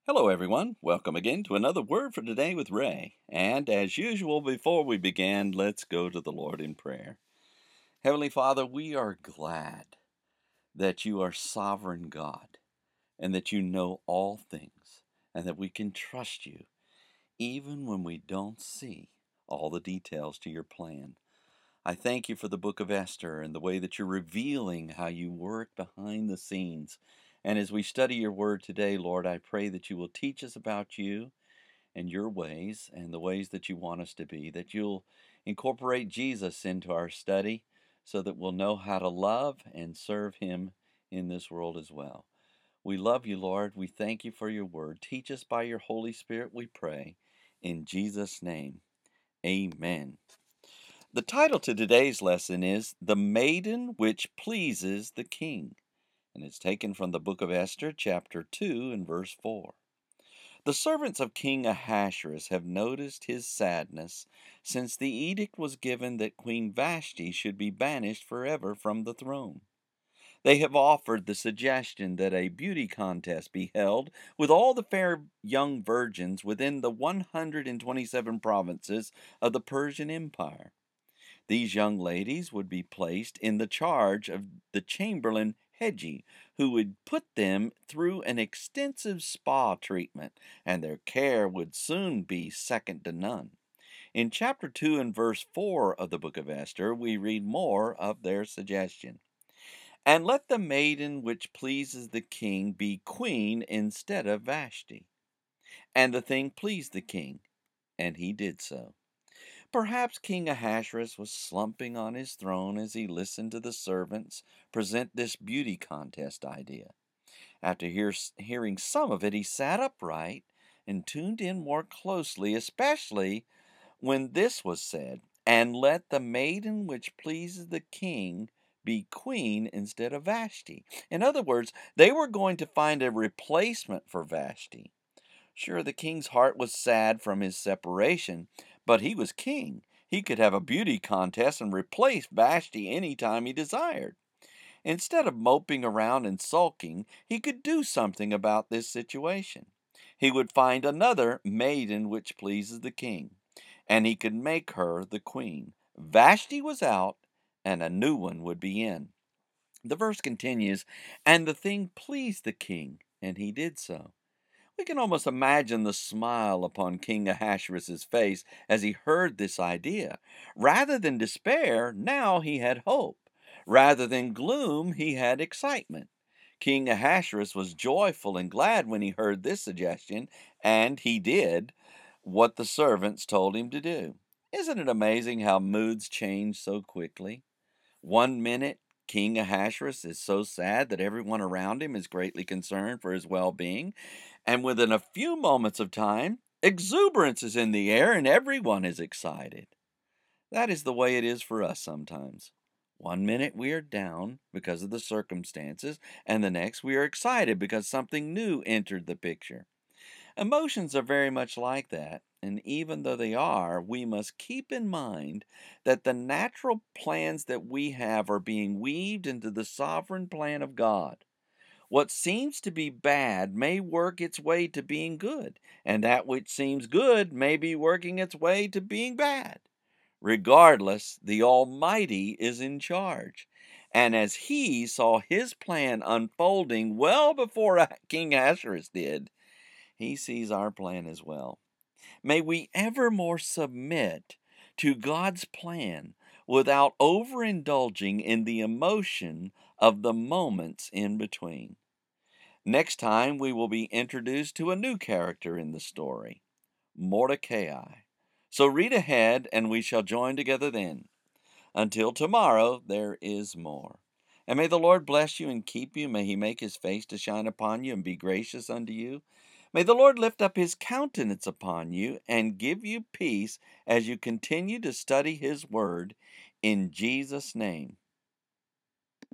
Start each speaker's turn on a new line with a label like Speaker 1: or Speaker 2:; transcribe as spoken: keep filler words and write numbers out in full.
Speaker 1: Hello, everyone. Welcome again to another Word for Today with Ray. And as usual, before we begin, let's go to the Lord in prayer. Heavenly Father, we are glad that you are sovereign God and that you know all things and that we can trust you even when we don't see all the details to your plan. I thank you for the book of Esther and the way that you're revealing how you work behind the scenes. And as we study your word today, Lord, I pray that you will teach us about you and your ways and the ways that you want us to be, that you'll incorporate Jesus into our study so that we'll know how to love and serve him in this world as well. We love you, Lord. We thank you for your word. Teach us by your Holy Spirit, we pray. In Jesus' name, amen. The title to today's lesson is The Maiden Which Pleases the King, and it's taken from the book of Esther, chapter two, and verse four. The servants of King Ahasuerus have noticed his sadness since the edict was given that Queen Vashti should be banished forever from the throne. They have offered the suggestion that a beauty contest be held with all the fair young virgins within the one hundred twenty-seven provinces of the Persian Empire. These young ladies would be placed in the charge of the chamberlain Heji, who would put them through an extensive spa treatment, and their care would soon be second to none. In chapter two and verse four of the book of Esther, we read more of their suggestion. And let the maiden which pleases the king be queen instead of Vashti. And the thing pleased the king, and he did so. Perhaps King Ahasuerus was slumping on his throne as he listened to the servants present this beauty contest idea. After hear, hearing some of it, he sat upright and tuned in more closely, especially when this was said, and let the maiden which pleases the king be queen instead of Vashti. In other words, they were going to find a replacement for Vashti. Sure, the king's heart was sad from his separation, but he was king. He could have a beauty contest and replace Vashti any time he desired. Instead of moping around and sulking, he could do something about this situation. He would find another maiden which pleases the king, and he could make her the queen. Vashti was out, and a new one would be in. The verse continues, and the thing pleased the king, and he did so. We can almost imagine the smile upon King Ahasuerus' face as he heard this idea. Rather than despair, now he had hope. Rather than gloom, he had excitement. King Ahasuerus was joyful and glad when he heard this suggestion, and he did what the servants told him to do. Isn't it amazing how moods change so quickly? One minute, King Ahasuerus is so sad that everyone around him is greatly concerned for his well being, and within a few moments of time, exuberance is in the air and everyone is excited. That is the way it is for us sometimes. One minute we are down because of the circumstances, and the next we are excited because something new entered the picture. Emotions are very much like that, and even though they are, we must keep in mind that the natural plans that we have are being weaved into the sovereign plan of God. What seems to be bad may work its way to being good, and that which seems good may be working its way to being bad. Regardless, the Almighty is in charge. And as he saw his plan unfolding well before King Ahasuerus did, he sees our plan as well. May we evermore submit to God's plan without overindulging in the emotion of the moments in between. Next time, we will be introduced to a new character in the story, Mordecai. So read ahead, and we shall join together then. Until tomorrow, there is more. And may the Lord bless you and keep you. May he make his face to shine upon you and be gracious unto you. May the Lord lift up his countenance upon you and give you peace as you continue to study his word. In Jesus' name,